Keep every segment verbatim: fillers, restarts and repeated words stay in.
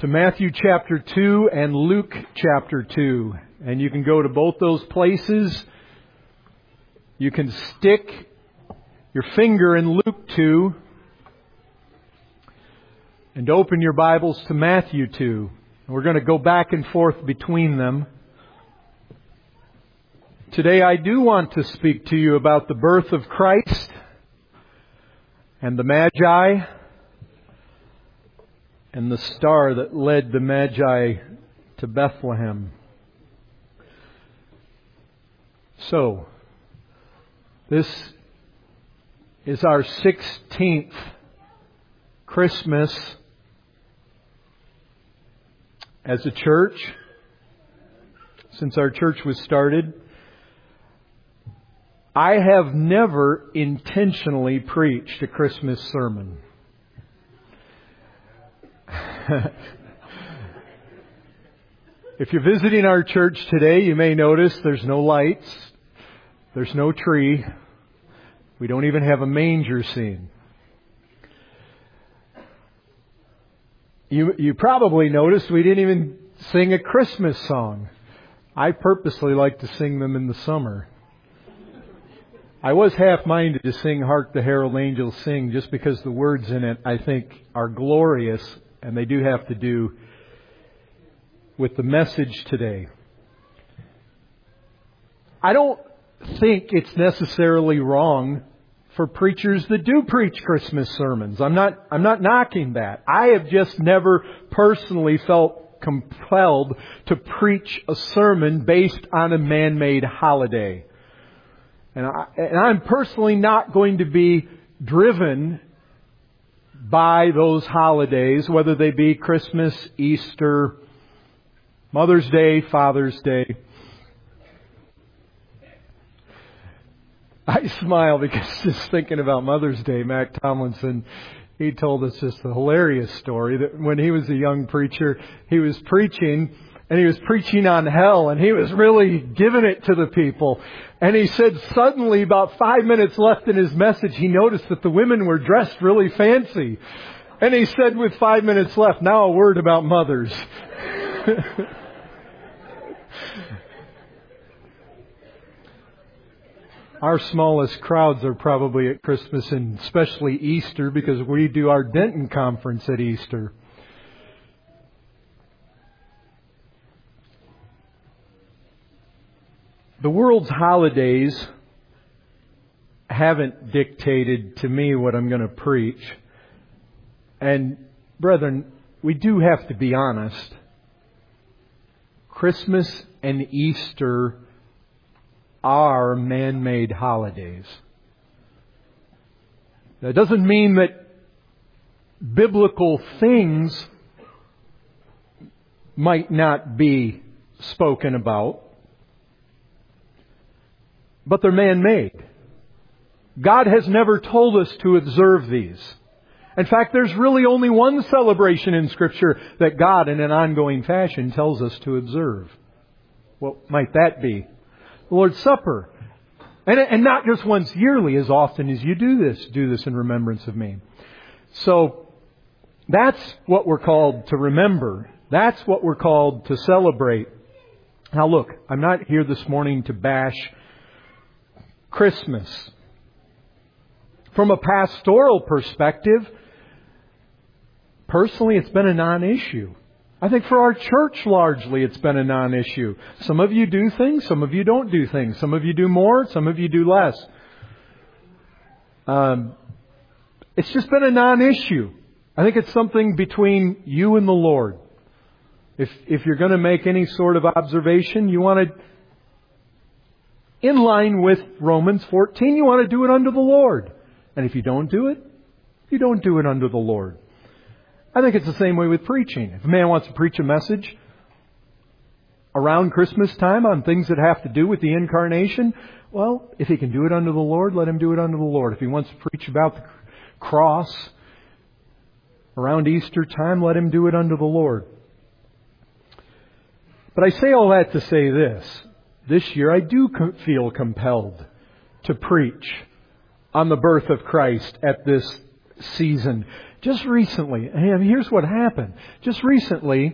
to Matthew chapter two and Luke chapter two. And you can go to both those places. You can stick your finger in Luke two and open your Bibles to Matthew two. We're going to go back and forth between them. Today I do want to speak to you about the birth of Christ and the Magi and the star that led the Magi to Bethlehem. So, this is our sixteenth Christmas as a church, since our church was started. I have never intentionally preached a Christmas sermon. If you're visiting our church today, you may notice there's no lights, there's no tree, we don't even have a manger scene. You, you probably noticed we didn't even sing a Christmas song. I purposely like to sing them in the summer. I was half-minded to sing Hark the Herald Angels Sing just because the words in it, I think, are glorious, and they do have to do with the message today. I don't think it's necessarily wrong for preachers that do preach Christmas sermons. I'm not, I'm not knocking that. I have just never personally felt compelled to preach a sermon based on a man-made holiday. And, I, and I'm personally not going to be driven by those holidays, whether they be Christmas, Easter, Mother's Day, Father's Day. I smile because just thinking about Mother's Day, Mac Tomlinson, he told us just a hilarious story that when he was a young preacher, he was preaching and he was preaching on hell and he was really giving it to the people. And he said suddenly, about five minutes left in his message, he noticed that the women were dressed really fancy. And he said with five minutes left, now a word about mothers. Our smallest crowds are probably at Christmas and especially Easter because we do our Denton conference at Easter. The world's holidays haven't dictated to me what I'm going to preach. And brethren, we do have to be honest. Christmas and Easter are man-made holidays. That doesn't mean that biblical things might not be spoken about, but they're man-made. God has never told us to observe these. In fact, there's really only one celebration in Scripture that God, in an ongoing fashion, tells us to observe. What might that be? The Lord's Supper. And, and not just once yearly, as often as you do this, do this in remembrance of me. So, that's what we're called to remember. That's what we're called to celebrate. Now look, I'm not here this morning to bash Christmas. From a pastoral perspective, personally, it's been a non-issue. I think for our church, largely, it's been a non-issue. Some of you do things, some of you don't do things. Some of you do more, some of you do less. Um, it's just been a non-issue. I think it's something between you and the Lord. If if you're going to make any sort of observation, you want to, in line with Romans fourteen, you want to do it unto the Lord. And if you don't do it, you don't do it unto the Lord. I think it's the same way with preaching. If a man wants to preach a message around Christmas time on things that have to do with the incarnation, well, if he can do it unto the Lord, let him do it unto the Lord. If he wants to preach about the cross around Easter time, let him do it unto the Lord. But I say all that to say this. This year I do feel compelled to preach on the birth of Christ at this season. just recently, and here's what happened. Just recently,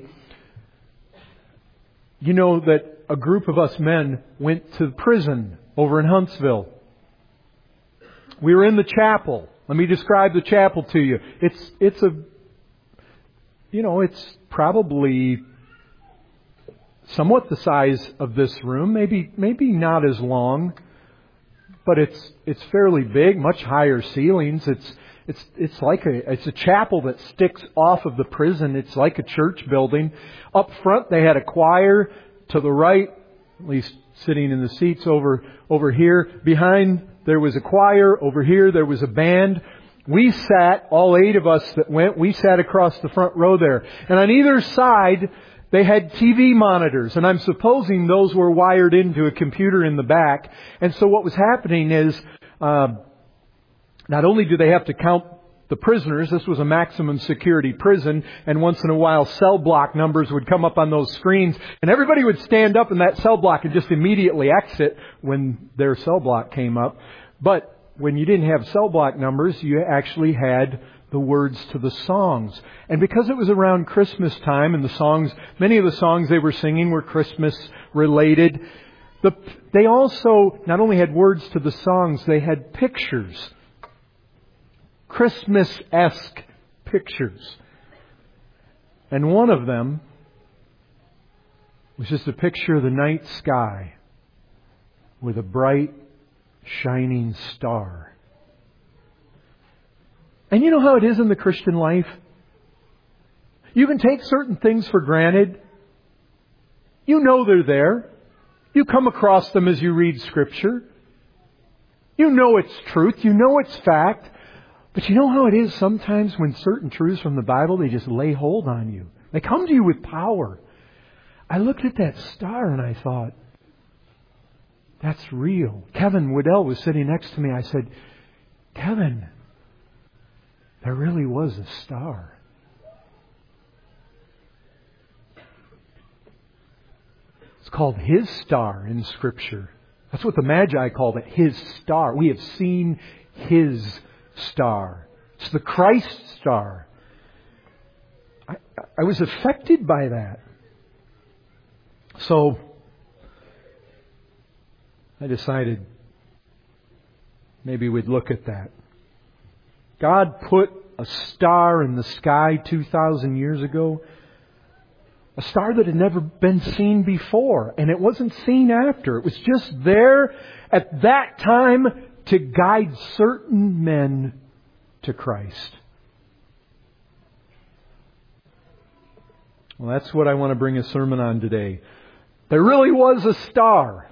you know that a group of us men went to prison over in Huntsville. We were in the chapel. Let me describe the chapel to you. It's it's a, you know, it's probably somewhat the size of this room. Maybe maybe not as long, but it's it's fairly big. Much higher ceilings. It's it's it's like a it's a chapel that sticks off of the prison. It's like a church building. Up front they had a choir. To the right, at least sitting in the seats over over here. Behind there was a choir. Over here there was a band. We sat, all eight of us that went, we sat across the front row there. And on either side, they had T V monitors. And I'm supposing those were wired into a computer in the back. And so what was happening is, uh, not only do they have to count the prisoners, this was a maximum security prison, and once in a while cell block numbers would come up on those screens, and everybody would stand up in that cell block and just immediately exit when their cell block came up. But when you didn't have cell block numbers, you actually had the words to the songs. And because it was around Christmas time, and the songs, many of the songs they were singing were Christmas related, the, they also not only had words to the songs, they had pictures. Christmas-esque pictures. And one of them was just a picture of the night sky with a bright, shining star. And you know how it is in the Christian life? You can take certain things for granted. You know they're there. You come across them as you read Scripture. You know it's truth. You know it's fact. But you know how it is sometimes when certain truths from the Bible, they just lay hold on you. They come to you with power. I looked at that star and I thought, that's real. Kevin Waddell was sitting next to me. I said, Kevin, there really was a star. It's called His star in Scripture. That's what the Magi called it, His star. We have seen His star. It's the Christ star. I, I was affected by that. So I decided maybe we'd look at that. God put a star in the sky two thousand years ago. A star that had never been seen before. And it wasn't seen after. It was just there at that time to guide certain men to Christ. Well, that's what I want to bring a sermon on today. There really was a star.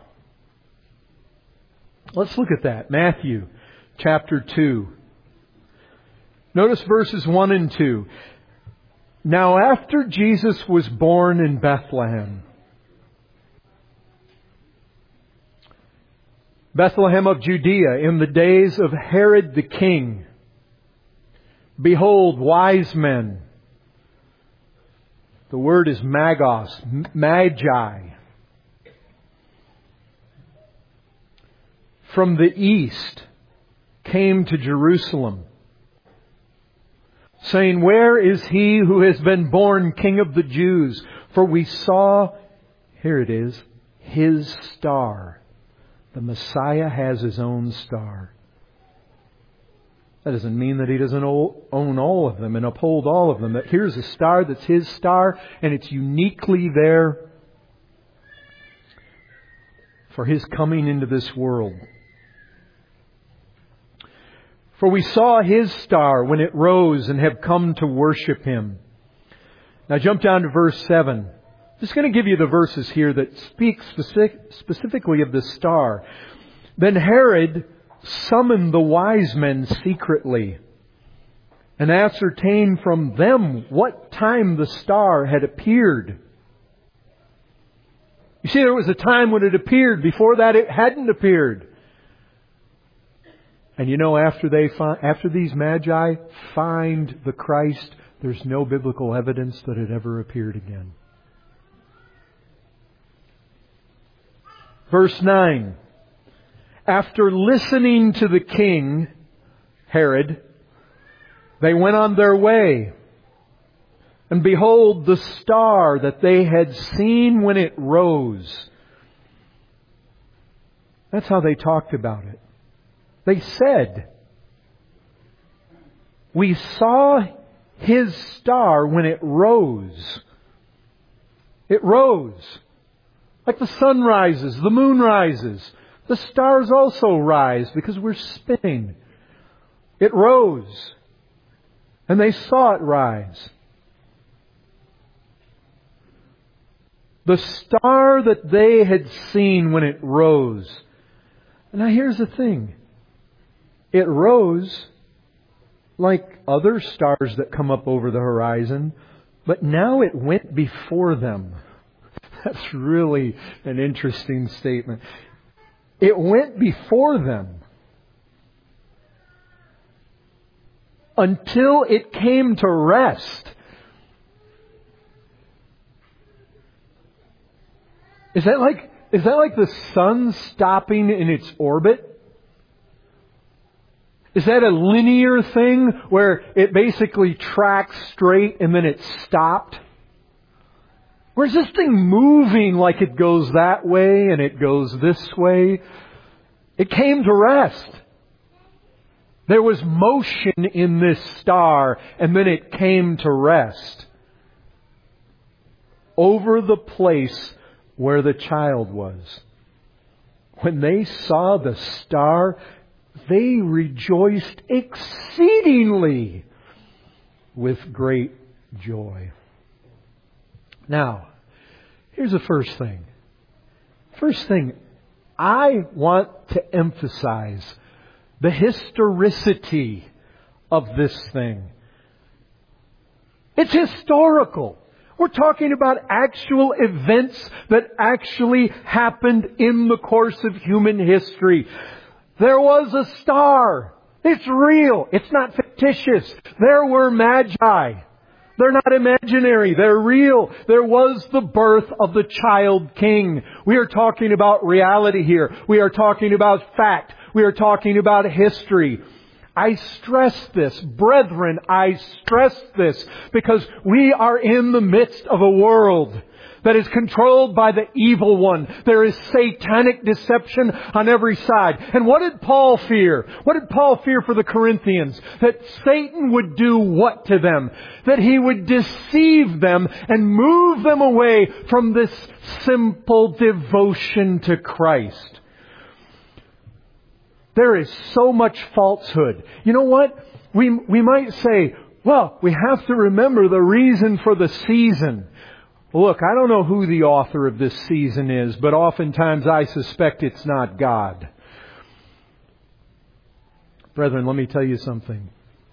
Let's look at that. Matthew chapter two. Notice verses one and two. Now after Jesus was born in Bethlehem, Bethlehem of Judea, in the days of Herod the king, behold, wise men. The word is magos, magi. From the east came to Jerusalem, saying, where is he who has been born King of the Jews? For we saw, here it is, His star. The Messiah has His own star. That doesn't mean that He doesn't own all of them and uphold all of them. That here's a star that's His star, and it's uniquely there for His coming into this world. For we saw His star when it rose and have come to worship Him. Now jump down to verse seven. I'm just going to give you the verses here that speak specific, specifically of the star. Then Herod summoned the wise men secretly and ascertained from them what time the star had appeared. You see, there was a time when it appeared. Before that, it hadn't appeared. And you know, after they find, after these magi find the Christ, there's no biblical evidence that it ever appeared again. Verse nine. After listening to the king, Herod, They went on their way. And behold, the star that they had seen when it rose. That's how they talked about it. They said, we saw His star when it rose. It rose. Like the sun rises, the moon rises. The stars also rise because we're spinning. It rose. And they saw it rise. The star that they had seen when it rose. Now here's the thing. It rose like other stars that come up over the horizon, but now it went before them. That's really an interesting statement. It went before them until it came to rest. Is that like, is that like the sun stopping in its orbit? Is that a linear thing where it basically tracks straight and then it stopped? Or is this thing moving like it goes that way and it goes this way? It came to rest. There was motion in this star and then it came to rest over the place where the child was. When they saw the star, they rejoiced exceedingly with great joy. Now, here's the first thing. First thing, I want to emphasize the historicity of this thing. It's historical. We're talking about actual events that actually happened in the course of human history. There was a star. It's real. It's not fictitious. There were magi. They're not imaginary. They're real. There was the birth of the child king. We are talking about reality here. We are talking about fact. We are talking about history. I stress this, brethren, I stress this because we are in the midst of a world that is controlled by the evil one. There is satanic deception on every side. And what did Paul fear? What did Paul fear for the Corinthians? That Satan would do what to them? That he would deceive them and move them away from this simple devotion to Christ. There is so much falsehood. You know what? We, we might say, well, we have to remember the reason for the season. Look, I don't know who the author of this season is, but oftentimes I suspect it's not God. Brethren, let me tell you something.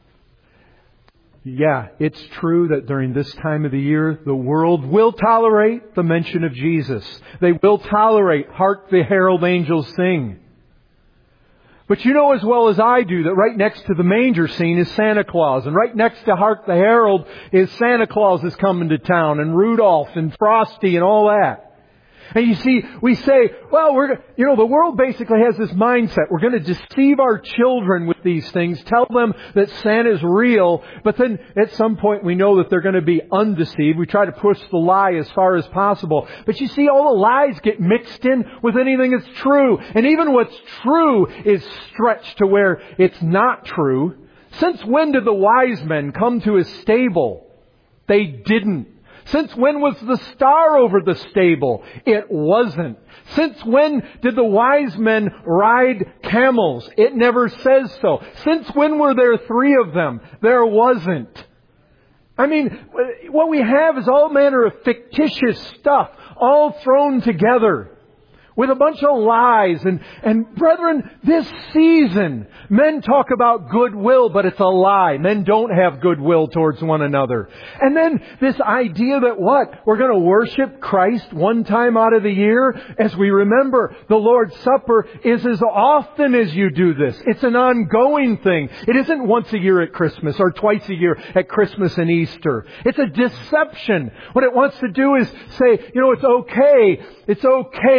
Yeah, it's true that during this time of the year, the world will tolerate the mention of Jesus. They will tolerate Hark the Herald Angels Sing. But you know as well as I do that right next to the manger scene is Santa Claus. And right next to Hark the Herald is Santa Claus is coming to town. And Rudolph and Frosty and all that. And you see, we say, well, we're, you know, the world basically has this mindset. We're going to deceive our children with these things, tell them that Santa's real, but then at some point we know that they're going to be undeceived. We try to push the lie as far as possible. But you see, all the lies get mixed in with anything that's true. And even what's true is stretched to where it's not true. Since when did the wise men come to his stable? They didn't. Since when was the star over the stable? It wasn't. Since when did the wise men ride camels? It never says so. Since when were there three of them? There wasn't. I mean, what we have is all manner of fictitious stuff, all thrown together with a bunch of lies. And, and brethren, this season, men talk about goodwill, but it's a lie. Men don't have goodwill towards one another. And then this idea that what? We're going to worship Christ one time out of the year. As we remember, the Lord's Supper is as often as you do this. It's an ongoing thing. It isn't once a year at Christmas or twice a year at Christmas and Easter. It's a deception. What it wants to do is say, you know, it's okay. It's okay to mix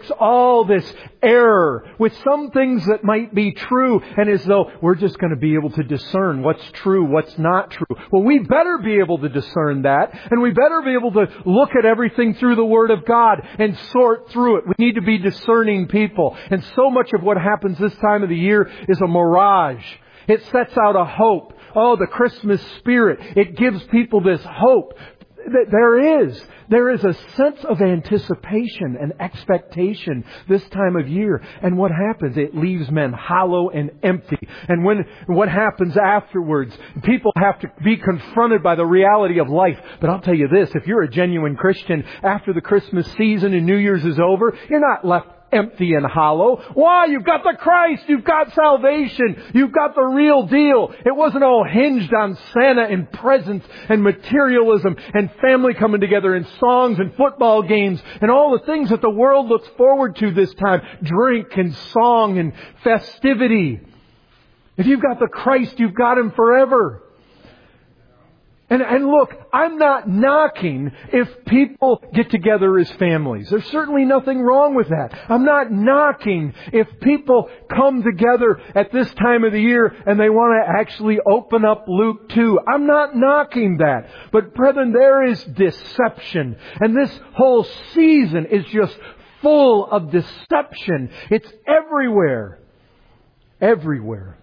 mix all this error with some things that might be true, and as though we're just going to be able to discern what's true, what's not true. Well, we better be able to discern that, and we better be able to look at everything through the Word of God and sort through it. We need to be discerning people. And so much of what happens this time of the year is a mirage. It sets out a hope. Oh, the Christmas spirit. It gives people this hope. There is. There is a sense of anticipation and expectation this time of year. And what happens? It leaves men hollow and empty. And when what happens afterwards? People have to be confronted by the reality of life. But I'll tell you this, if you're a genuine Christian, after the Christmas season and New Year's is over, you're not left empty and hollow. Why? You've got the Christ. You've got salvation. You've got the real deal. It wasn't all hinged on Santa and presents and materialism and family coming together and songs and football games and all the things that the world looks forward to this time. Drink and song and festivity. If you've got the Christ, you've got Him forever. And, and look, I'm not knocking if people get together as families. There's certainly nothing wrong with that. I'm not knocking if people come together at this time of the year and they want to actually open up Luke two. I'm not knocking that. But brethren, there is deception. And this whole season is just full of deception. It's everywhere. Everywhere.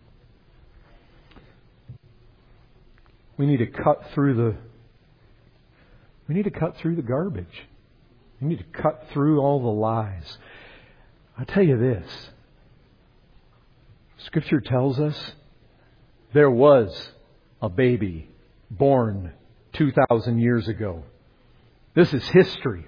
We need to cut through the we need to cut through the garbage. We need to cut through all the lies. I'll tell you this. Scripture tells us there was a baby born two thousand years ago. This is history.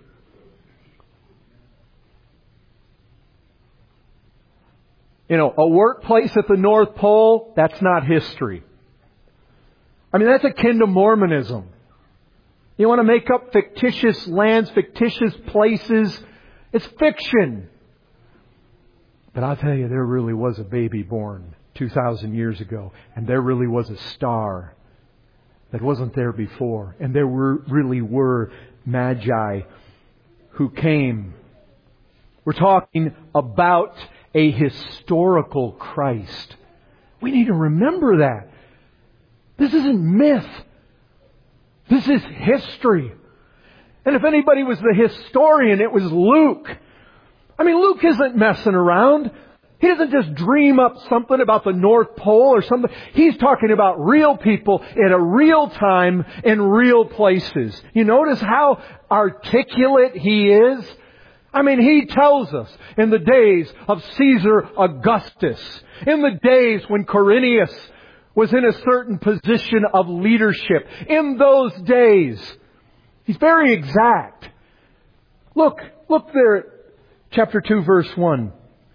You know, a workplace at the North Pole, that's not history. I mean, that's akin to Mormonism. You want to make up fictitious lands, fictitious places. It's fiction. But I'll tell you, there really was a baby born two thousand years ago. And there really was a star that wasn't there before. And there were really were magi who came. We're talking about a historical Christ. We need to remember that. This isn't myth. This is history. And if anybody was the historian, it was Luke. I mean, Luke isn't messing around. He doesn't just dream up something about the North Pole or something. He's talking about real people at a real time in real places. You notice how articulate he is? I mean, he tells us in the days of Caesar Augustus, in the days when Quirinius was in a certain position of leadership. In those days, he's very exact. Look, look there at chapter two, verse one.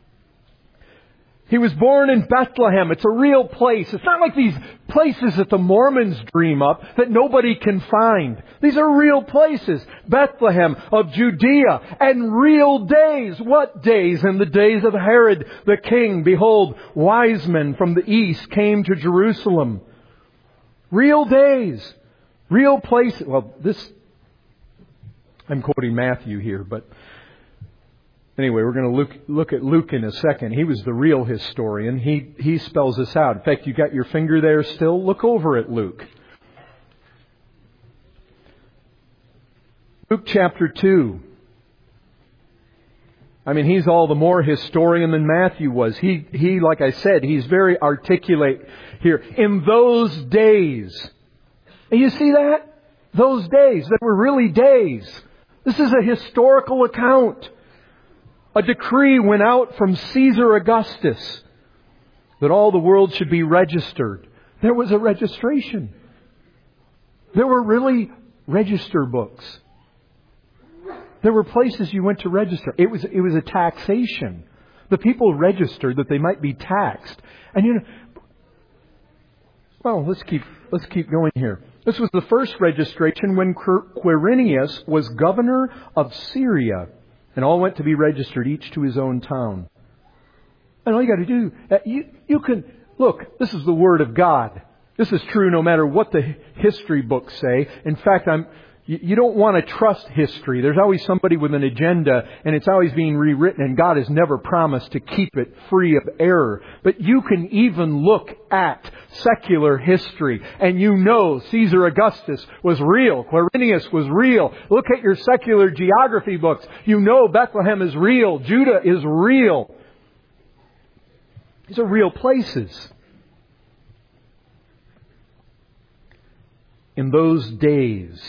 He was born in Bethlehem. It's a real place. It's not like these places that the Mormons dream up that nobody can find. These are real places. Bethlehem of Judea, and real days. What days? In the days of Herod the king, behold, wise men from the east came to Jerusalem. Real days. Real places. Well, this, I'm quoting Matthew here, but anyway, we're going to look, look at Luke in a second. He was the real historian. He, he spells this out. In fact, you got your finger there still? Look over at Luke. Luke chapter two. I mean, he's all the more historian than Matthew was. He, he, like I said, he's very articulate here. In those days. And you see that? Those days. That were really days. This is a historical account. A decree went out from Caesar Augustus that all the world should be registered. There was a registration. There were really register books. There were places you went to register. It was it was a taxation. The people registered that they might be taxed. And you know, well, let's keep let's keep going here. This was the first registration when Quirinius was governor of Syria, and all went to be registered, each to his own town. And all you got to do, you you can look. This is the Word of God. This is true no matter what the history books say. In fact, I'm You, you don't want to trust history. There's always somebody with an agenda, and it's always being rewritten, and God has never promised to keep it free of error. But you can even look at secular history, and you know Caesar Augustus was real. Quirinius was real. Look at your secular geography books. You know Bethlehem is real. Judah is real. These are real places. In those days,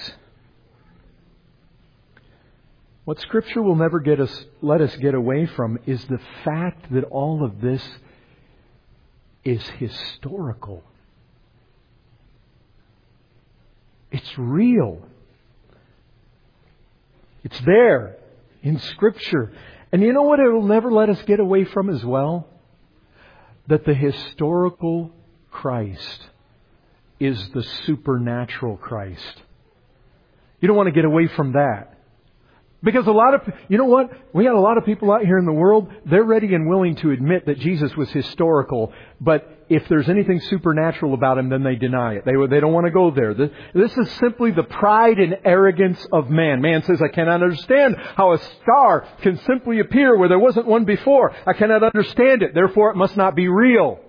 what Scripture will never get us, let us get away from is the fact that all of this is historical. It's real. It's there in Scripture. And you know what it will never let us get away from as well? That the historical Christ is the supernatural Christ. You don't want to get away from that. Because a lot of, you know what? We got a lot of people out here in the world, they're ready and willing to admit that Jesus was historical, but if there's anything supernatural about Him, then they deny it. They, they don't want to go there. This, this is simply the pride and arrogance of man. Man says, I cannot understand how a star can simply appear where there wasn't one before. I cannot understand it. Therefore, it must not be real.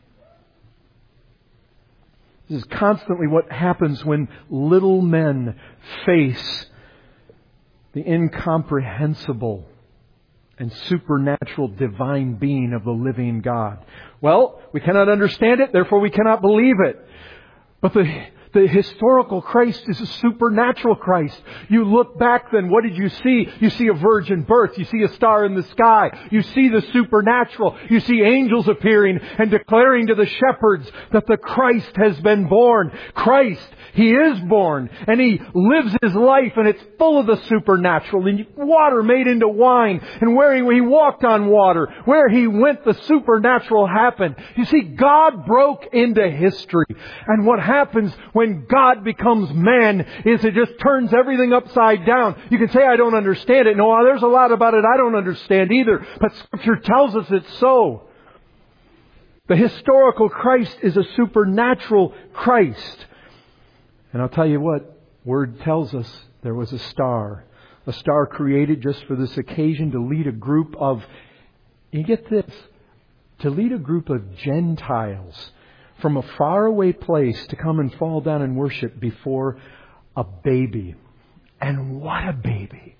This is constantly what happens when little men face the incomprehensible and supernatural divine being of the living God. Well, we cannot understand it, therefore we cannot believe it. But the The historical Christ is a supernatural Christ. You look back then, what did you see? You see a virgin birth. You see a star in the sky. You see the supernatural. You see angels appearing and declaring to the shepherds that the Christ has been born. Christ, He is born. And He lives His life and it's full of the supernatural. And water made into wine. And where He, he walked on water. Where He went, the supernatural happened. You see, God broke into history. And what happens when God becomes man is it just turns everything upside down. You can say, I don't understand it. No, there's a lot about it I don't understand either. But Scripture tells us it's so. The historical Christ is a supernatural Christ. And I'll tell you what, Word tells us there was a star. A star created just for this occasion to lead a group of, you get this, to lead a group of Gentiles from a faraway place to come and fall down and worship before a baby. And what a baby.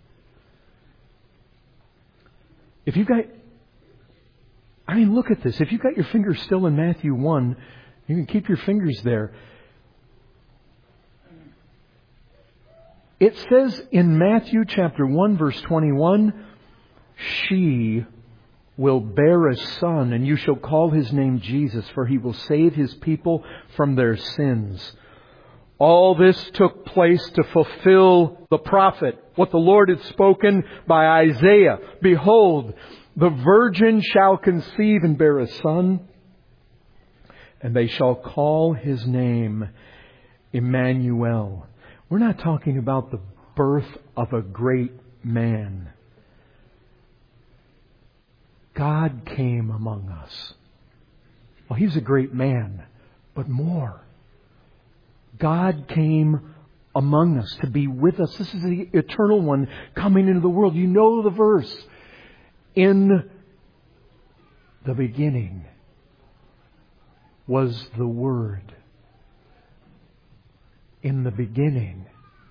If you've got, I mean, look at this. If you've got your fingers still in Matthew one, you can keep your fingers there. It says in Matthew chapter one, verse twenty-one, she will bear a son, and you shall call His name Jesus, for He will save His people from their sins. All this took place to fulfill the prophet, what the Lord had spoken by Isaiah. Behold, the virgin shall conceive and bear a son, and they shall call His name Emmanuel. We're not talking about the birth of a great man. God came among us. Well, He's a great man, but more. God came among us to be with us. This is the eternal one coming into the world. You know the verse. In the beginning was the Word. In the beginning.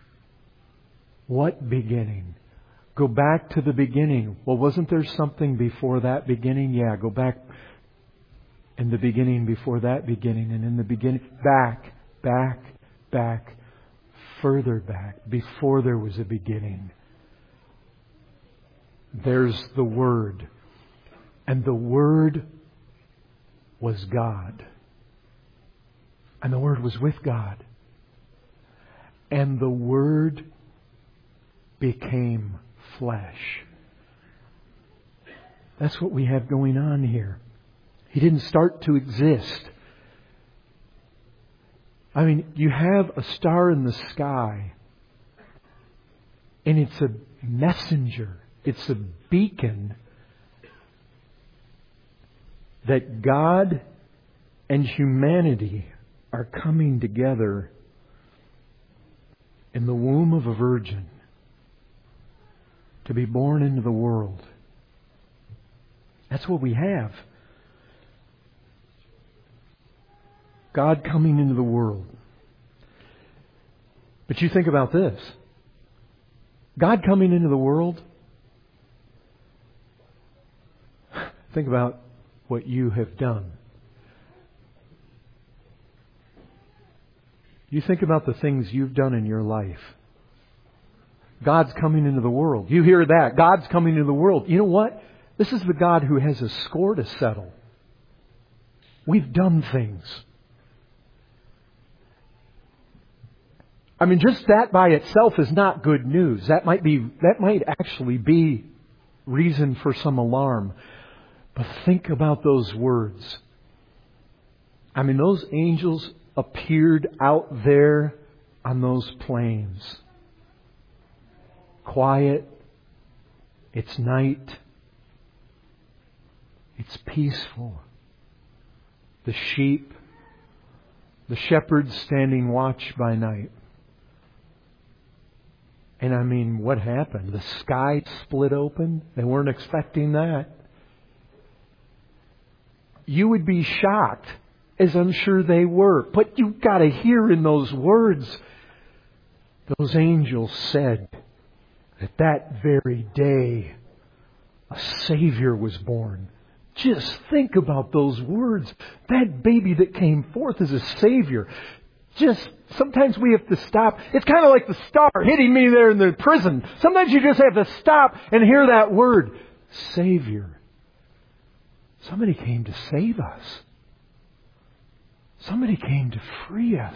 What beginning? Go back to the beginning. Well, wasn't there something before that beginning? Yeah, go back in the beginning before that beginning. And in the beginning, back, back, back, further back, before there was a beginning. There's the Word. And the Word was God. And the Word was with God. And the Word became flesh. That's what we have going on here. He didn't start to exist. I mean, you have a star in the sky, and it's a messenger. It's a beacon that God and humanity are coming together in the womb of a virgin to be born into the world. That's what we have. God coming into the world. But you think about this. God coming into the world. Think about what you have done. You think about the things you've done in your life. God's coming into the world. You hear that. God's coming into the world. You know what? This is the God who has a score to settle. We've done things. I mean, just that by itself is not good news. That might be, that might actually be reason for some alarm. But think about those words. I mean, those angels appeared out there on those plains. Quiet. It's night. It's peaceful. The sheep, the shepherds standing watch by night. And I mean, what happened? The sky split open. They weren't expecting that. You would be shocked, as I'm sure they were. But you've got to hear in those words, those angels said that that very day a Savior was born. Just think about those words. That baby that came forth is a Savior. Just, sometimes we have to stop. It's kind of like the star hitting me there in the prison. Sometimes you just have to stop and hear that word, Savior. Somebody came to save us. Somebody came to free us.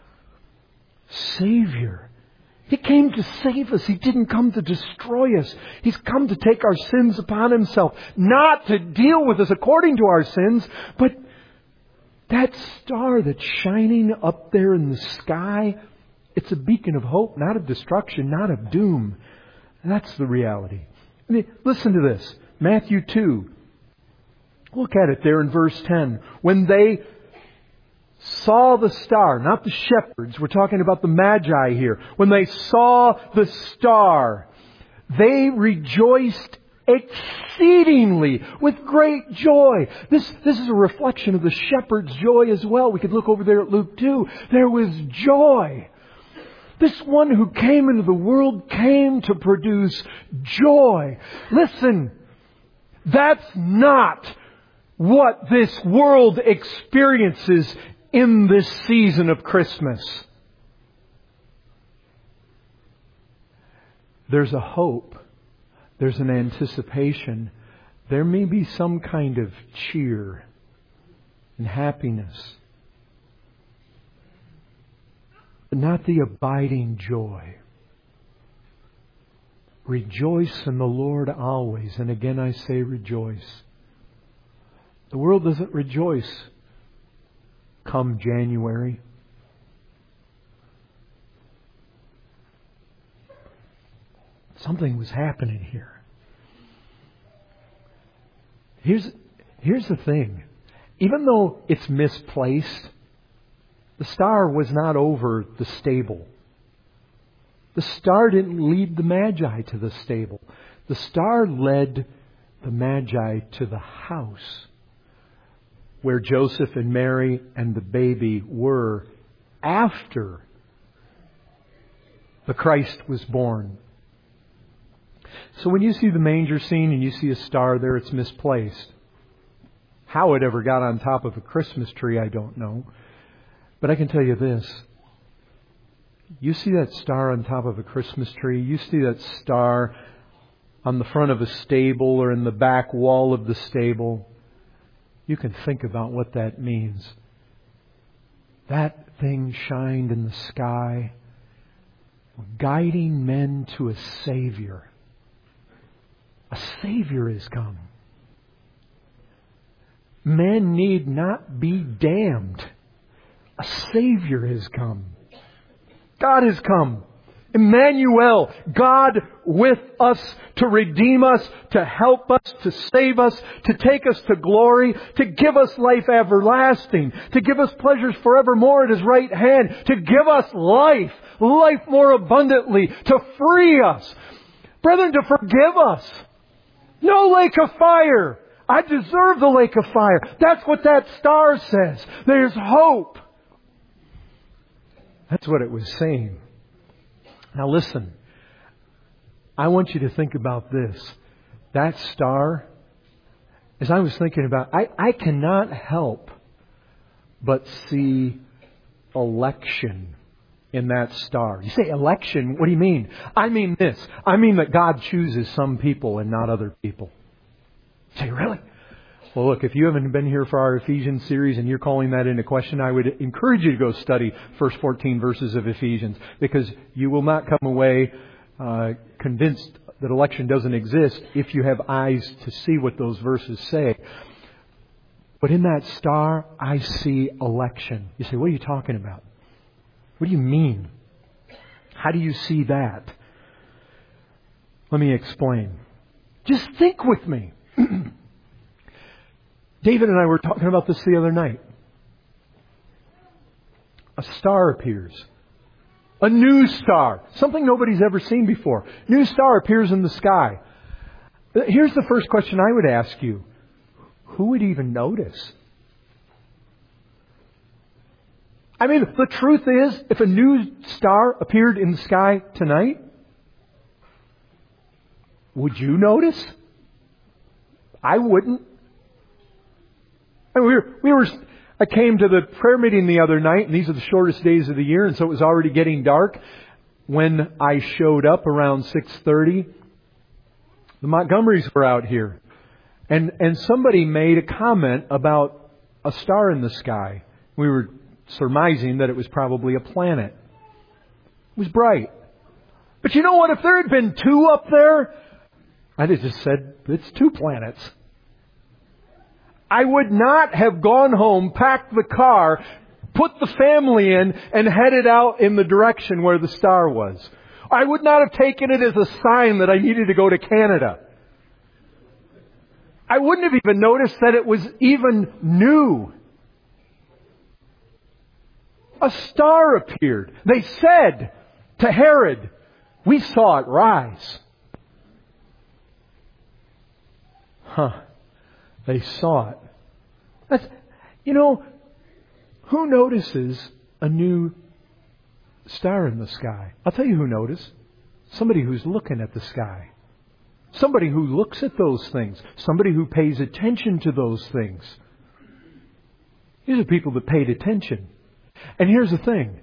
Savior. He came to save us. He didn't come to destroy us. He's come to take our sins upon Himself. Not to deal with us according to our sins, but that star that's shining up there in the sky, it's a beacon of hope, not of destruction, not of doom. That's the reality. I mean, listen to this. Matthew two. Look at it there in verse ten. When they saw the star, not the shepherds, we're talking about the Magi here. When they saw the star, they rejoiced exceedingly with great joy. This, this is a reflection of the shepherd's joy as well. We could look over there at Luke two. There was joy. This one who came into the world came to produce joy. Listen, that's not what this world experiences in this season of Christmas. There's a hope. There's an anticipation. There may be some kind of cheer and happiness, but not the abiding joy. Rejoice in the Lord always. And again I say rejoice. The world doesn't rejoice come January. Something was happening here. Here's, here's the thing. Even though it's misplaced, the star was not over the stable. The star didn't lead the Magi to the stable. The star led the Magi to the house where Joseph and Mary and the baby were after the Christ was born. So when you see the manger scene and you see a star there, it's misplaced. How it ever got on top of a Christmas tree, I don't know. But I can tell you this. You see that star on top of a Christmas tree, you see that star on the front of a stable or in the back wall of the stable, you can think about what that means. That thing shined in the sky, guiding men to a Savior. A Savior is come. Men need not be damned. A Savior has come. God has come. Emmanuel, God with us, to redeem us, to help us, to save us, to take us to glory, to give us life everlasting, to give us pleasures forevermore at His right hand, to give us life, life more abundantly, to free us. Brethren, to forgive us. No lake of fire. I deserve the lake of fire. That's what that star says. There's hope. That's what it was saying. Now listen, I want you to think about this. That star, as I was thinking about, I, I cannot help but see election in that star. You say election, what do you mean? I mean this. I mean that God chooses some people and not other people. You say, really? Well, look, if you haven't been here for our Ephesians series and you're calling that into question, I would encourage you to go study first fourteen verses of Ephesians, because you will not come away uh, convinced that election doesn't exist if you have eyes to see what those verses say. But in that star, I see election. You say, what are you talking about? What do you mean? How do you see that? Let me explain. Just think with me. David and I were talking about this the other night. A star appears. A new star. Something nobody's ever seen before. New star appears in the sky. Here's the first question I would ask you. Who would even notice? I mean, the truth is, if a new star appeared in the sky tonight, would you notice? I wouldn't. And we were, we were, I came to the prayer meeting the other night, and these are the shortest days of the year, and so it was already getting dark when I showed up around six thirty. The Montgomerys were out here, and and somebody made a comment about a star in the sky. We were surmising that it was probably a planet. It was bright. But you know what? If there had been two up there, I'd have just said, it's two planets. I would not have gone home, packed the car, put the family in, and headed out in the direction where the star was. I would not have taken it as a sign that I needed to go to Canada. I wouldn't have even noticed that it was even new. A star appeared. They said to Herod, we saw it rise. Huh. They saw it. That's, you know, who notices a new star in the sky? I'll tell you who notices. Somebody who's looking at the sky. Somebody who looks at those things. Somebody who pays attention to those things. These are people that paid attention. And here's the thing.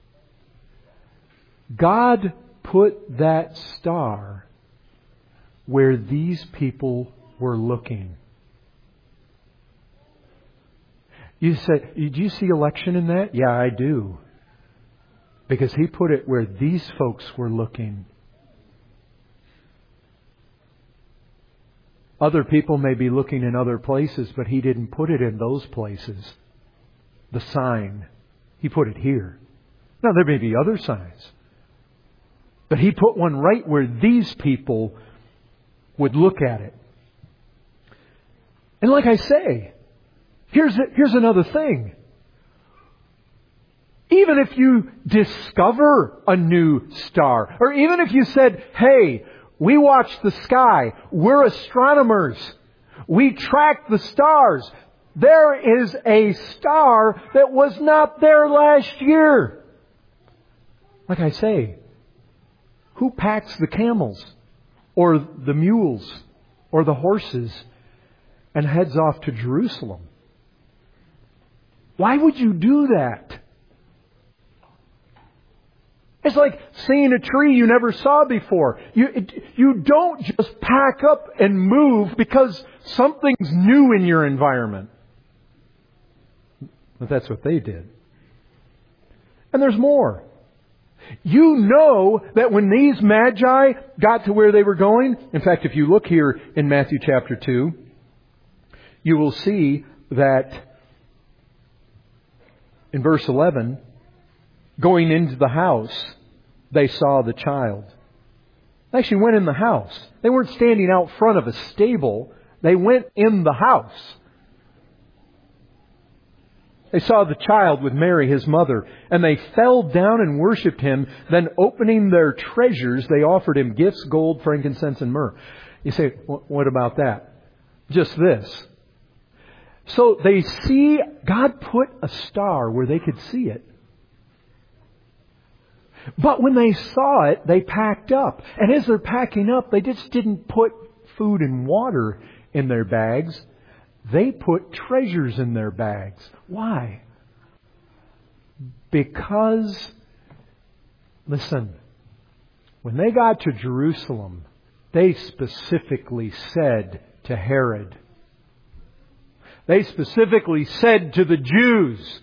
God put that star where these people were looking. You say, do you see election in that? Yeah, I do. Because He put it where these folks were looking. Other people may be looking in other places, but He didn't put it in those places. The sign. He put it here. Now, there may be other signs. But He put one right where these people would look at it. And like I say, here's here's another thing. Even if you discover a new star, or even if you said, hey, we watch the sky, we're astronomers, we track the stars, there is a star that was not there last year. Like I say, who packs the camels, or the mules, or the horses, and heads off to Jerusalem? Why would you do that? It's like seeing a tree you never saw before. You, it, you don't just pack up and move because something's new in your environment. But that's what they did. And there's more. You know that when these magi got to where they were going, in fact, if you look here in Matthew chapter two, you will see that in verse eleven, going into the house, they saw the child. They actually went in the house. They weren't standing out front of a stable. They went in the house. They saw the child with Mary, his mother, and they fell down and worshipped Him. Then opening their treasures, they offered Him gifts, gold, frankincense, and myrrh. You say, what about that? Just this. So they see, God put a star where they could see it. But when they saw it, they packed up. And as they're packing up, they just didn't put food and water in their bags. They put treasures in their bags. Why? Because, listen, when they got to Jerusalem, they specifically said to Herod, they specifically said to the Jews,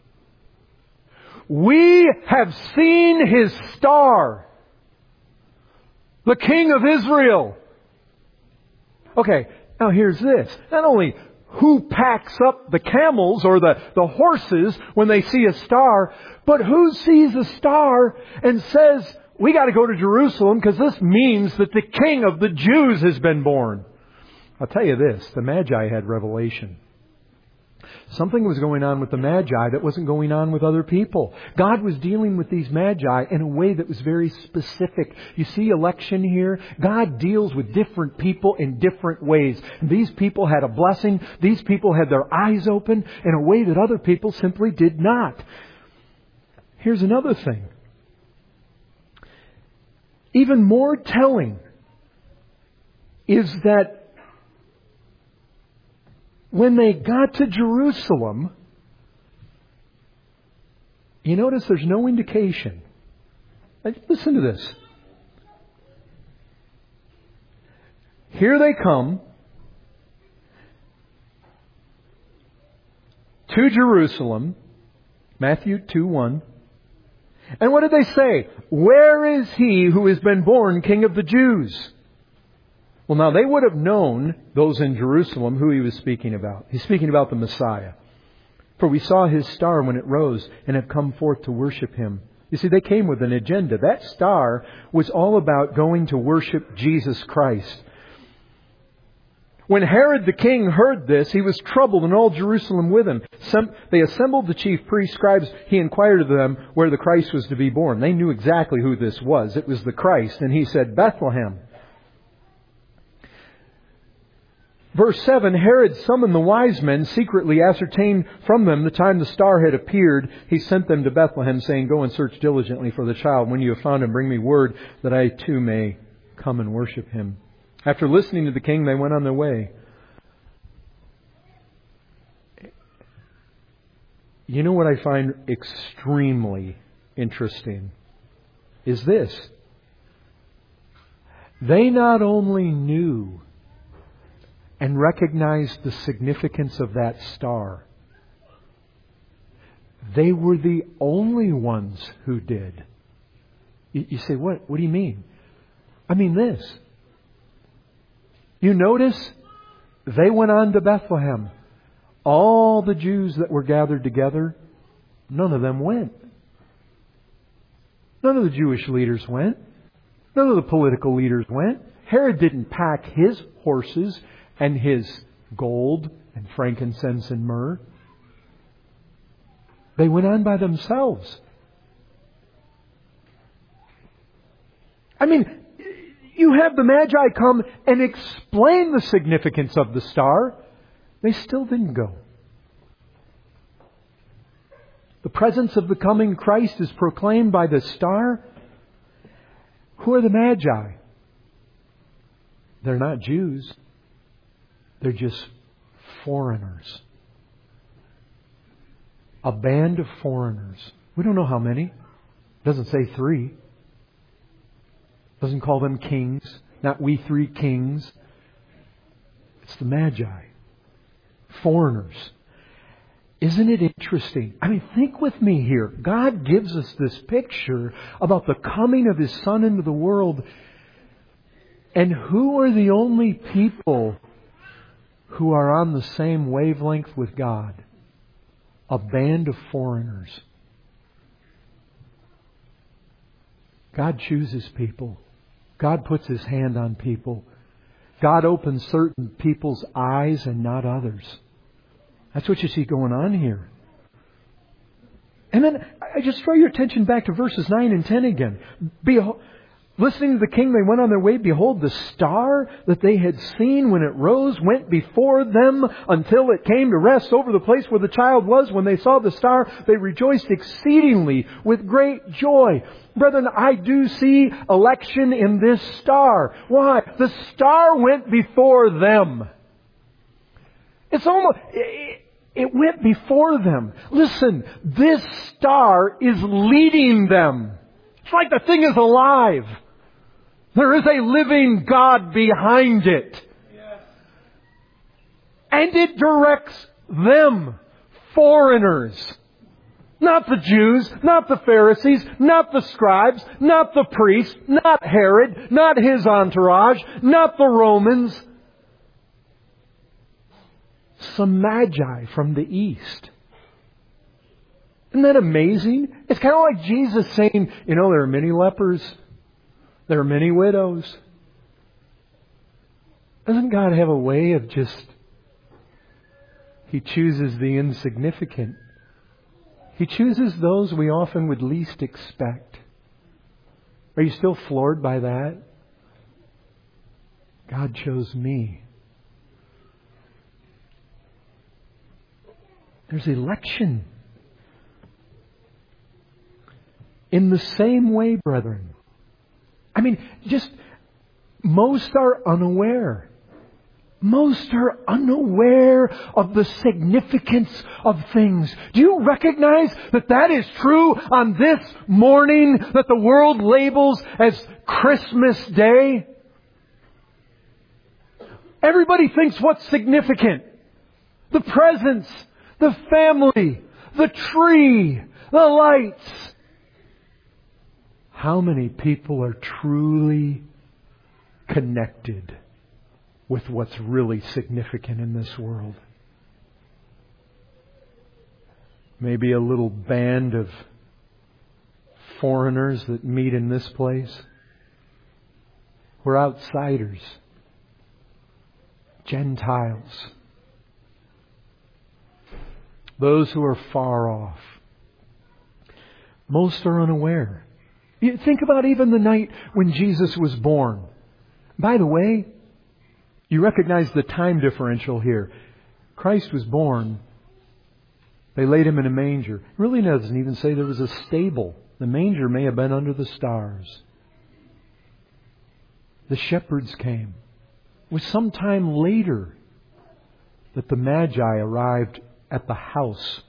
"We have seen His star, the King of Israel." Okay, now here's this. Not only who packs up the camels or the, the horses when they see a star, but who sees a star and says, "We got to go to Jerusalem because this means that the King of the Jews has been born." I'll tell you this, the Magi had revelation. Something was going on with the Magi that wasn't going on with other people. God was dealing with these Magi in a way that was very specific. You see election here? God deals with different people in different ways. And these people had a blessing. These people had their eyes open in a way that other people simply did not. Here's another thing. Even more telling is that when they got to Jerusalem, you notice there's no indication. Listen to this. Here they come to Jerusalem, Matthew two one. And what did they say? "Where is He who has been born King of the Jews?" Well, now they would have known, those in Jerusalem, who He was speaking about. He's speaking about the Messiah. "For we saw His star when it rose and have come forth to worship Him." You see, they came with an agenda. That star was all about going to worship Jesus Christ. When Herod the king heard this, he was troubled, and all Jerusalem with him. Some, they assembled the chief priests, scribes. He inquired of them where the Christ was to be born. They knew exactly who this was. It was the Christ. And he said, "Bethlehem." Verse seven, Herod summoned the wise men, secretly ascertained from them the time the star had appeared. He sent them to Bethlehem, saying, "Go and search diligently for the child. When you have found Him, bring me word that I too may come and worship Him." After listening to the king, they went on their way. You know what I find extremely interesting is this. They not only knew and recognized the significance of that star, they were the only ones who did. You say, what? What do you mean? I mean this. You notice they went on to Bethlehem. All the Jews that were gathered together, none of them went. None of the Jewish leaders went. None of the political leaders went. Herod didn't pack his horses and his gold and frankincense and myrrh. They went on by themselves. I mean, you have the Magi come and explain the significance of the star. They still didn't go. The presence of the coming Christ is proclaimed by the star. Who are the Magi? They're not Jews. They're just foreigners. A band of foreigners. We don't know how many. It doesn't say three. It doesn't call them kings. Not we three kings. It's the Magi. Foreigners. Isn't it interesting? I mean, think with me here. God gives us this picture about the coming of His Son into the world. And who are the only people who are on the same wavelength with God? A band of foreigners. God chooses people. God puts His hand on people. God opens certain people's eyes and not others. That's what you see going on here. And then I just draw your attention back to verses nine and ten again. Behold, listening to the king, they went on their way. Behold, the star that they had seen when it rose went before them until it came to rest over the place where the child was. When they saw the star, they rejoiced exceedingly with great joy. Brethren, I do see election in this star. Why? The star went before them. It's almost... It, It went before them. Listen, this star is leading them. It's like the thing is alive. There is a living God behind it. Yes. And it directs them, foreigners. Not the Jews, not the Pharisees, not the scribes, not the priests, not Herod, not his entourage, not the Romans. Some magi from the east. Isn't that amazing? It's kind of like Jesus saying, you know, there are many lepers. There are many widows. Doesn't God have a way of just... He chooses the insignificant. He chooses those we often would least expect. Are you still floored by that? God chose me. There's election. In the same way, brethren. I mean, just most are unaware. Most are unaware of the significance of things. Do you recognize that that is true on this morning that the world labels as Christmas Day? Everybody thinks what's significant. The presents. The family, the tree, the lights. How many people are truly connected with what's really significant in this world? Maybe a little band of foreigners that meet in this place. We're outsiders, Gentiles. Those who are far off. Most are unaware. You think about even the night when Jesus was born. By the way, you recognize the time differential here. Christ was born. They laid Him in a manger. It really doesn't even say there was a stable. The manger may have been under the stars. The shepherds came. It was some time later that the Magi arrived at the house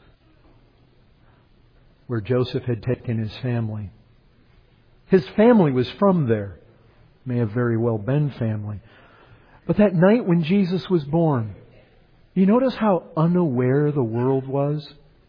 where Joseph had taken his family. His family was from there. May have very well been family. But that night when Jesus was born, you notice how unaware the world was?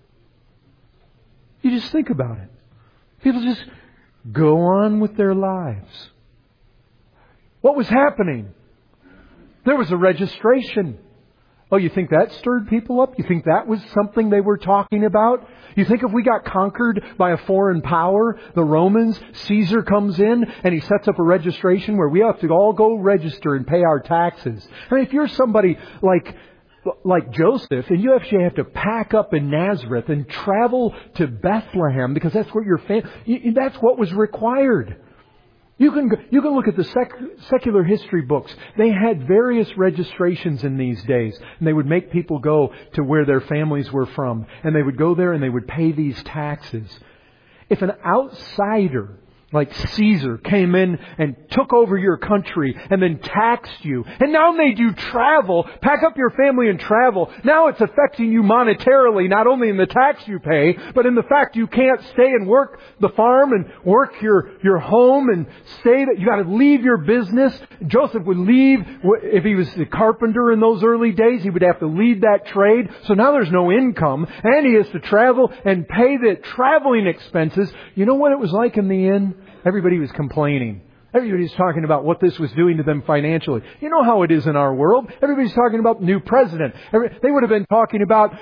You just think about it. People just go on with their lives. What was happening? There was a registration. Oh, you think that stirred people up? You think that was something they were talking about? You think if we got conquered by a foreign power, the Romans, Caesar comes in and he sets up a registration where we have to all go register and pay our taxes. I mean, if you're somebody like like Joseph and you actually have to pack up in Nazareth and travel to Bethlehem because that's where your family, that's what was required. You can you can look at the sec, secular history books. They had various registrations in these days. And they would make people go to where their families were from. And they would go there and they would pay these taxes. If an outsider like Caesar came in and took over your country and then taxed you, and now made you travel, pack up your family and travel. Now it's affecting you monetarily, not only in the tax you pay, but in the fact you can't stay and work the farm and work your, your home and stay that you got to leave your business. Joseph would leave, if he was a carpenter in those early days, he would have to leave that trade. So now there's no income and he has to travel and pay the traveling expenses. You know what it was like in the end? Everybody was complaining. Everybody's talking about what this was doing to them financially. You know how it is in our world. Everybody's talking about new president. They would have been talking about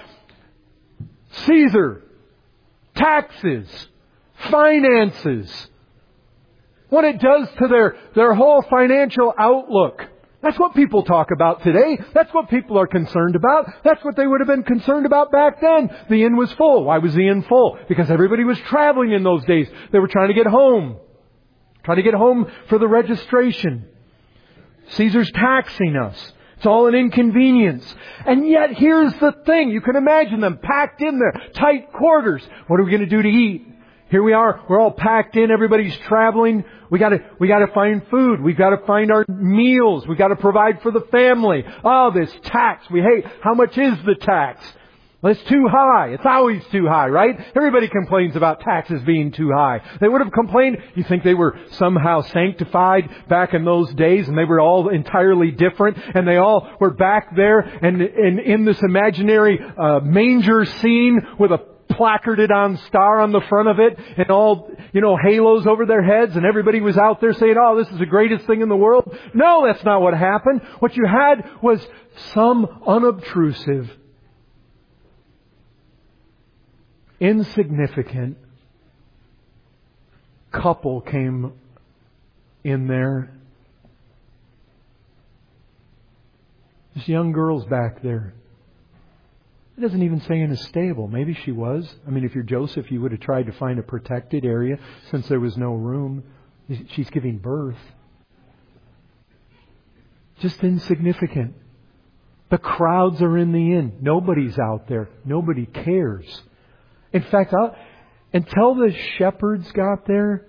Caesar, taxes, finances. what it does to their, their whole financial outlook. That's what people talk about today. That's what people are concerned about. That's what they would have been concerned about back then. The inn was full. Why was the inn full? Because everybody was traveling in those days. They were trying to get home. Trying to get home for the registration. Caesar's taxing us. It's all an inconvenience. And yet here's the thing. You can imagine them packed in there. Tight quarters. What are we going to do to eat? Here we are. We're all packed in. Everybody's traveling. We got to we got to find food. We've got to find our meals. We've got to provide for the family. Oh, this tax. We hate. How much is the tax? Well, it's too high. It's always too high, right? Everybody complains about taxes being too high. They would have complained. You think they were somehow sanctified back in those days and they were all entirely different and they all were back there and, and in this imaginary uh, manger scene with a placarded on star on the front of it and all, you know, halos over their heads and everybody was out there saying, oh, this is the greatest thing in the world. No, that's not what happened. What you had was some unobtrusive, insignificant couple came in there. This young girl's back there. It doesn't even say in a stable. Maybe she was. I mean, if you're Joseph, you would have tried to find a protected area since there was no room. She's giving birth. Just insignificant. The crowds are in the inn. Nobody's out there. Nobody cares. In fact, I'll, until the shepherds got there,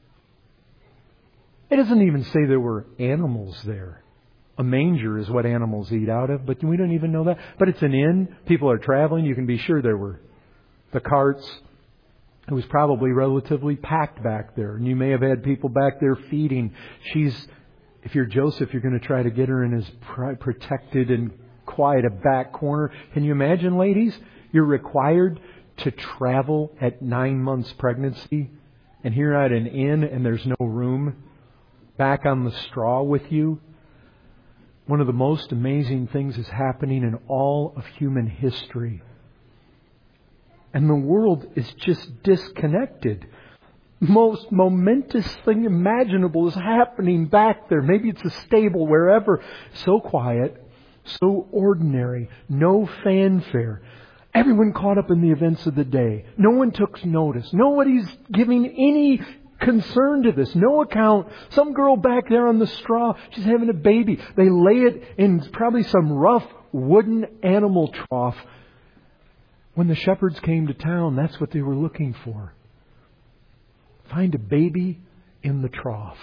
it doesn't even say there were animals there. A manger is what animals eat out of, but we don't even know that. But it's an inn. People are traveling. You can be sure there were the carts. It was probably relatively packed back there. And you may have had people back there feeding. She's, if you're Joseph, you're going to try to get her in as protected and quiet a back corner. Can you imagine, ladies? You're required to travel at nine months pregnancy and here at an inn and there's no room back on the straw with you. One of the most amazing things is happening in all of human history. And the world is just disconnected. Most momentous thing imaginable is happening back there. Maybe it's a stable, wherever. So quiet, so ordinary, no fanfare. Everyone caught up in the events of the day. No one took notice. Nobody's giving any concern to this. No account. Some girl back there on the straw, she's having a baby. They lay it in probably some rough wooden animal trough. When the shepherds came to town, that's what they were looking for. Find a baby in the trough.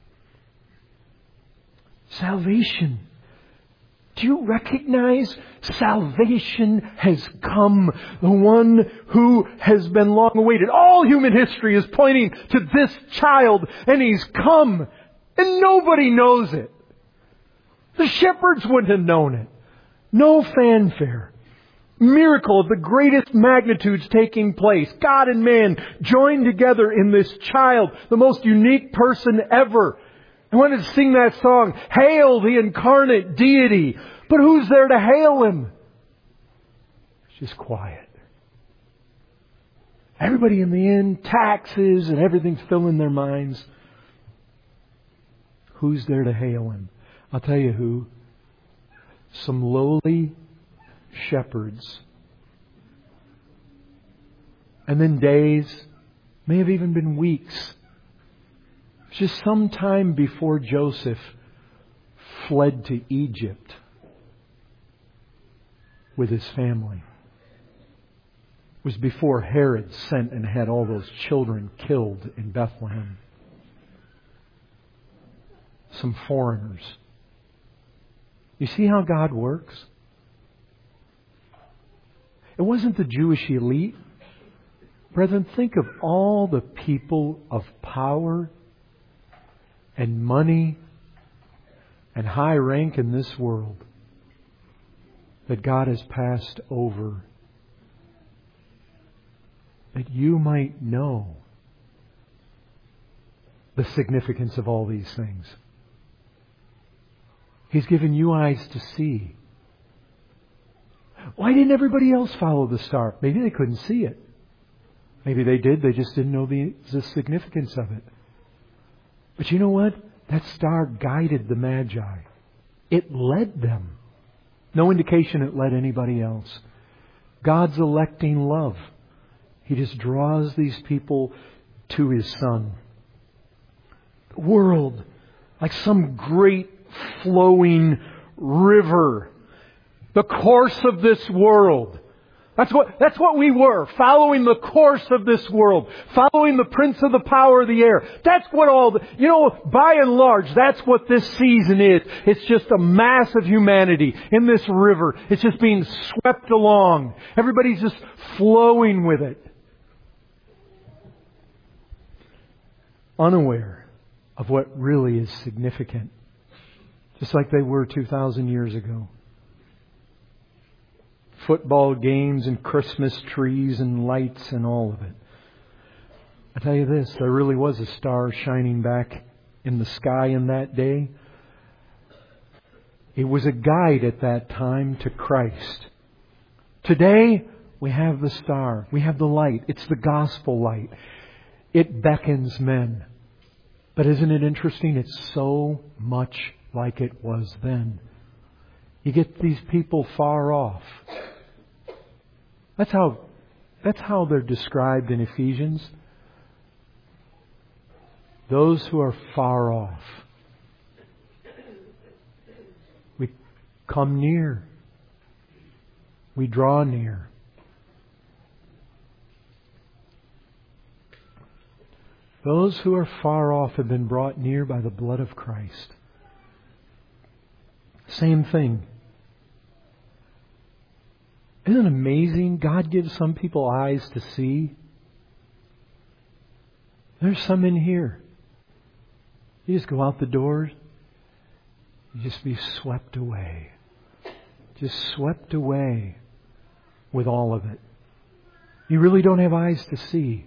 Salvation. Do you recognize salvation has come? The one who has been long awaited. All human history is pointing to this child, and He's come. And nobody knows it. The shepherds wouldn't have known it. No fanfare. Miracle of the greatest magnitudes taking place. God and man joined together in this child. The most unique person ever. I wanted to sing that song, Hail the Incarnate Deity. But who's there to hail Him? It's just quiet. Everybody in the inn, taxes and everything's filling their minds. Who's there to hail Him? I'll tell you who. Some lowly shepherds. And then days, may have even been weeks. Just some time before Joseph fled to Egypt with his family. It was before Herod sent and had all those children killed in Bethlehem. Some foreigners. You see how God works? It wasn't the Jewish elite. Brethren, think of all the people of power and money and high rank in this world that God has passed over, that you might know the significance of all these things. He's given you eyes to see. Why didn't everybody else follow the star? Maybe they couldn't see it. Maybe they did, they just didn't know the, the significance of it. But you know what? That star guided the Magi. It led them. No indication it led anybody else. God's electing love. He just draws these people to His Son. The world, like some great flowing river. The course of this world. That's what, that's what we were, following the course of this world, following the prince of the power of the air. That's what all the, you know, by and large, that's what this season is. It's just a mass of humanity in this river. It's just being swept along. Everybody's just flowing with it. Unaware of what really is significant. Just like they were two thousand years ago. Football games and Christmas trees and lights and all of it. I tell you this, there really was a star shining back in the sky in that day. It was a guide at that time to Christ. Today, we have the star. We have the light. It's the gospel light. It beckons men. But isn't it interesting? It's so much like it was then. You get these people far off. That's how, that's how they're described in Ephesians. Those who are far off. We come near. We draw near. Those who are far off have been brought near by the blood of Christ. Same thing. Isn't it amazing? God gives some people eyes to see. There's some in here. You just go out the doors. You just be swept away. Just swept away with all of it. You really don't have eyes to see.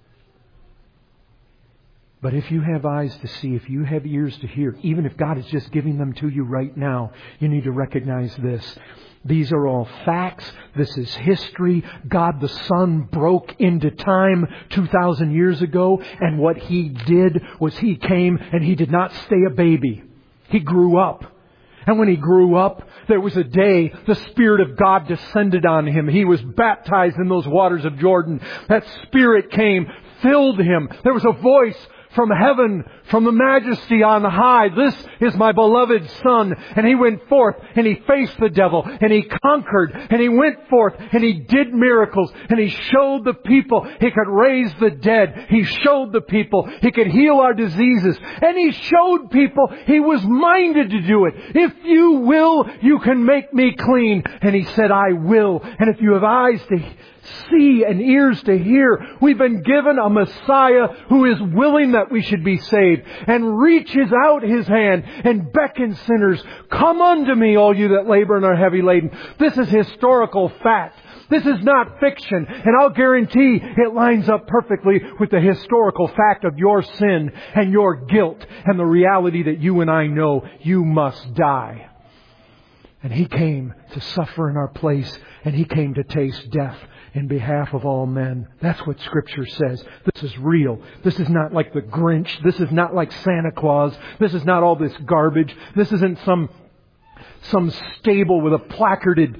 But if you have eyes to see, if you have ears to hear, even if God is just giving them to you right now, you need to recognize this. These are all facts. This is history. God the Son broke into time two thousand years ago. And what He did was He came and He did not stay a baby. He grew up. And when He grew up, there was a day the Spirit of God descended on Him. He was baptized in those waters of Jordan. That Spirit came, filled Him. There was a voice from heaven, from the Majesty on high. This is my beloved Son. And He went forth and He faced the devil and He conquered and He went forth and He did miracles and He showed the people He could raise the dead. He showed the people He could heal our diseases. And He showed people He was minded to do it. If you will, you can make me clean. And He said, I will. And if you have eyes to see and ears to hear, we've been given a Messiah who is willing that we should be saved and reaches out His hand and beckons sinners, come unto me, all you that labor and are heavy laden. This is historical fact. This is not fiction. And I'll guarantee it lines up perfectly with the historical fact of your sin and your guilt and the reality that you and I know you must die. And He came to suffer in our place, and He came to taste death in behalf of all men. That's what Scripture says. This is real. This is not like the Grinch. This is not like Santa Claus. This is not all this garbage. This isn't some, some stable with a placarded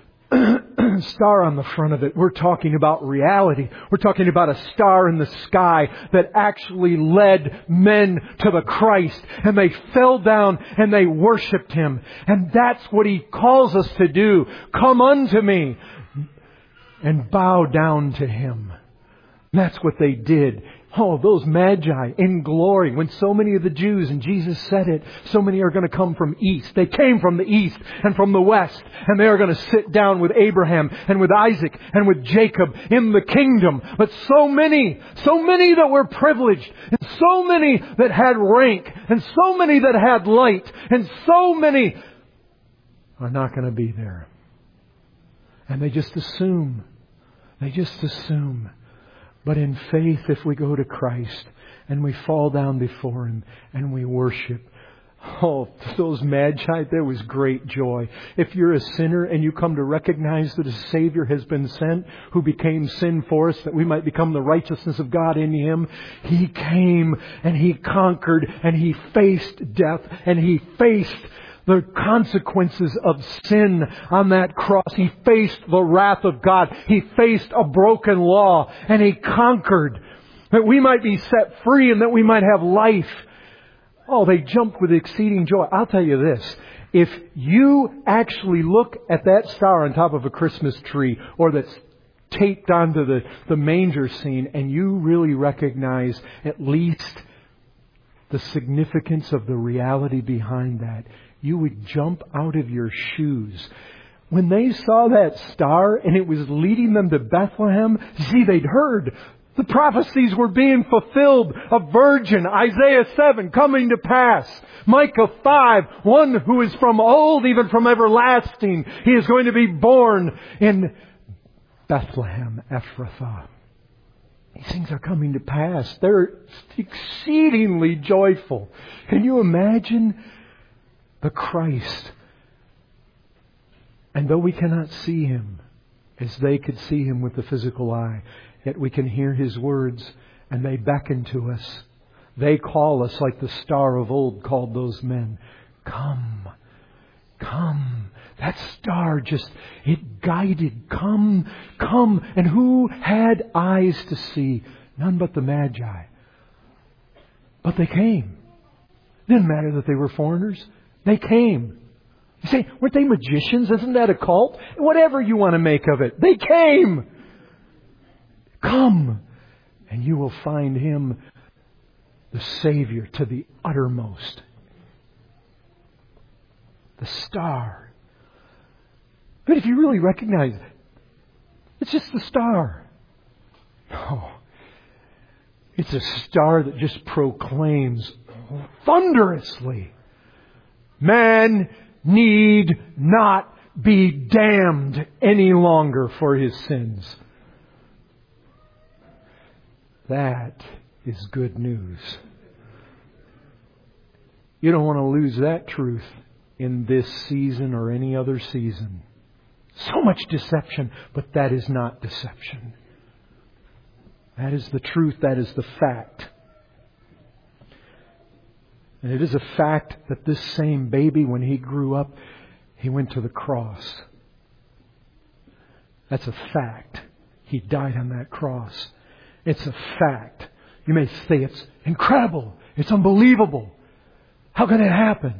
star on the front of it. We're talking about reality. We're talking about a star in the sky that actually led men to the Christ. And they fell down and they worshipped Him. And that's what He calls us to do. Come unto me and bow down to Him. That's what they did. Oh, those Magi in glory. When so many of the Jews, and Jesus said it, so many are going to come from east. They came from the east and from the west. And they are going to sit down with Abraham and with Isaac and with Jacob in the kingdom. But so many, so many that were privileged, and so many that had rank, and so many that had light, and so many are not going to be there. And they just assume. They just assume. But in faith, if we go to Christ and we fall down before Him and we worship, Oh, to those magi, there was great joy. If you're a sinner and you come to recognize that a Savior has been sent who became sin for us, that we might become the righteousness of God in Him, He came and He conquered and He faced death and He faced the consequences of sin on that cross. He faced the wrath of God. He faced a broken law and He conquered that we might be set free and that we might have life. Oh, they jumped with exceeding joy. I'll tell you this. If you actually look at that star on top of a Christmas tree or that's taped onto the, the manger scene and you really recognize at least the significance of the reality behind that, you would jump out of your shoes. When they saw that star and it was leading them to Bethlehem, see, they'd heard the prophecies were being fulfilled. A virgin, Isaiah seven, coming to pass. Micah five, one who is from old, even from everlasting. He is going to be born in Bethlehem, Ephrathah. These things are coming to pass. They're exceedingly joyful. Can you imagine the Christ? And though we cannot see Him as they could see Him with the physical eye, yet we can hear His words and they beckon to us. They call us like the star of old called those men. Come, come. That star just, it guided. Come, come. And who had eyes to see? None but the Magi. But they came. It didn't matter that they were foreigners. They came. You say, weren't they magicians? Isn't that a cult? Whatever you want to make of it. They came. Come, and you will find Him the Savior to the uttermost. The star. But if you really recognize it, it's just the star. No. It's a star that just proclaims thunderously, man need not be damned any longer for his sins. That is good news. You don't want to lose that truth in this season or any other season. So much deception, but that is not deception. That is the truth. That is the fact. And it is a fact that this same baby, when he grew up, he went to the cross. That's a fact. He died on that cross. It's a fact. You may say it's incredible. It's unbelievable. How can it happen?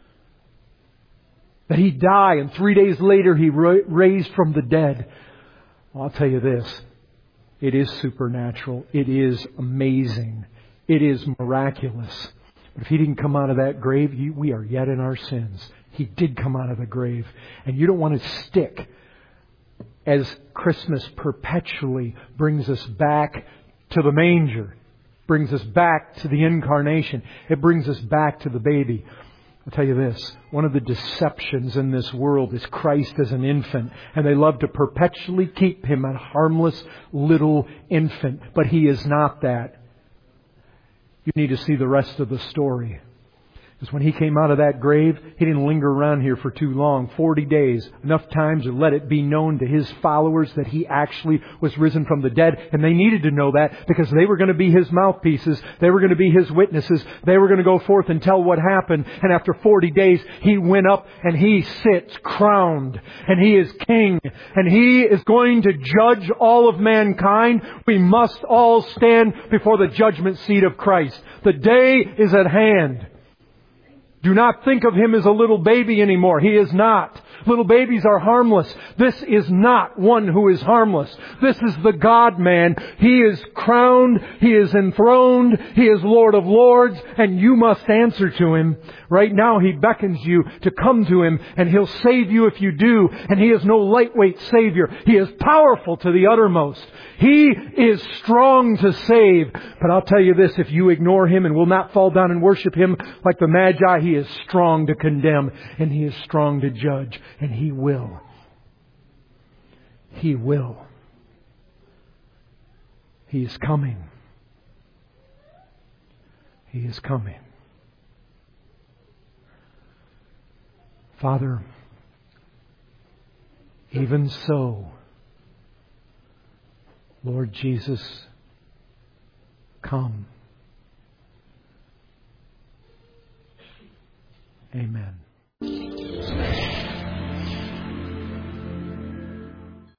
That He died and three days later He raised from the dead. Well, I'll tell you this. It is supernatural. It is amazing. It is miraculous. But if He didn't come out of that grave, we are yet in our sins. He did come out of the grave. And you don't want to stick, as Christmas perpetually brings us back to the manger, brings us back to the incarnation. It brings us back to the baby. I'll tell you this. One of the deceptions in this world is Christ as an infant. And they love to perpetually keep Him a harmless little infant. But He is not that. You need to see the rest of the story. Because when He came out of that grave, He didn't linger around here for too long. Forty days. Enough time to let it be known to His followers that He actually was risen from the dead. And they needed to know that because they were going to be His mouthpieces. They were going to be His witnesses. They were going to go forth and tell what happened. And after forty days, He went up and He sits crowned. And He is King. And He is going to judge all of mankind. We must all stand before the judgment seat of Christ. The day is at hand. Do not think of Him as a little baby anymore. He is not. Little babies are harmless. This is not one who is harmless. This is the God-man. He is crowned. He is enthroned. He is Lord of Lords. And you must answer to Him. Right now He beckons you to come to Him. And He'll save you if you do. And He is no lightweight Savior. He is powerful to the uttermost. He is strong to save. But I'll tell you this, if you ignore Him and will not fall down and worship Him like the Magi, He is strong to condemn. And He is strong to judge. And He will. He will. He is coming. He is coming. Father, even so, Lord Jesus, come. Amen.